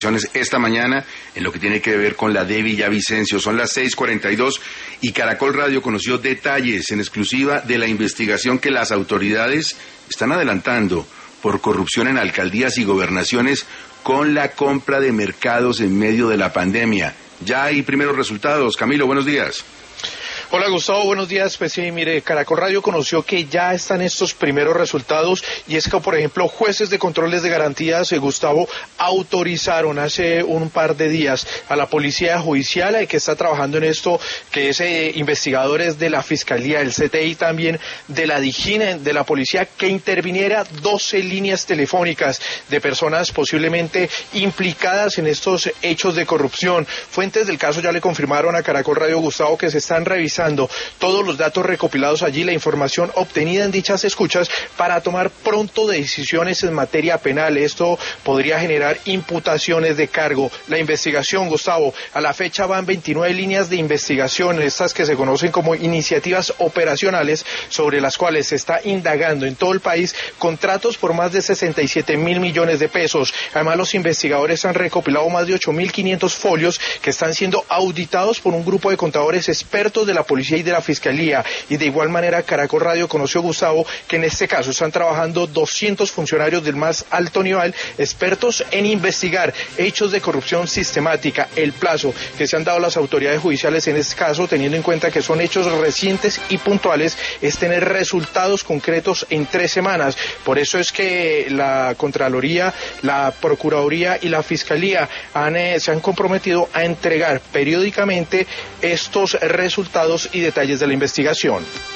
esta mañana en lo que tiene que ver con la de Villavicencio. Son las 6:42 y Caracol Radio conoció detalles en exclusiva de la investigación que las autoridades están adelantando por corrupción en alcaldías y gobernaciones con la compra de mercados en medio de la pandemia. Ya hay primeros resultados. Camilo, buenos días. Hola Gustavo, buenos días. Pues sí, mire, Caracol Radio conoció que ya están estos primeros resultados y es que, por ejemplo, jueces de controles de garantías, Gustavo, autorizaron hace un par de días a la policía judicial que está trabajando en esto, que es investigadores de la Fiscalía, el CTI también, de la DIJÍN, de la policía, que interviniera 12 líneas telefónicas de personas posiblemente implicadas en estos hechos de corrupción. Fuentes del caso ya le confirmaron a Caracol Radio, Gustavo, que se están revisando todos los datos recopilados allí, la información obtenida en dichas escuchas para tomar pronto decisiones en materia penal. Esto podría generar imputaciones de cargo. La investigación, Gustavo, a la fecha van 29 líneas de investigación, estas que se conocen como iniciativas operacionales, sobre las cuales se está indagando en todo el país contratos por más de 67.000 millones de pesos. Además, los investigadores han recopilado más de 8.500 folios que están siendo auditados por un grupo de contadores expertos de la policía y de la fiscalía. Y de igual manera, Caracol Radio conoció, Gustavo, que en este caso están trabajando 200 funcionarios del más alto nivel, expertos en investigar hechos de corrupción sistemática. El plazo que se han dado las autoridades judiciales en este caso, teniendo en cuenta que son hechos recientes y puntuales, es tener resultados concretos en 3 semanas. Por eso es que la Contraloría, la Procuraduría y la Fiscalía se han comprometido a entregar periódicamente estos resultados y detalles de la investigación.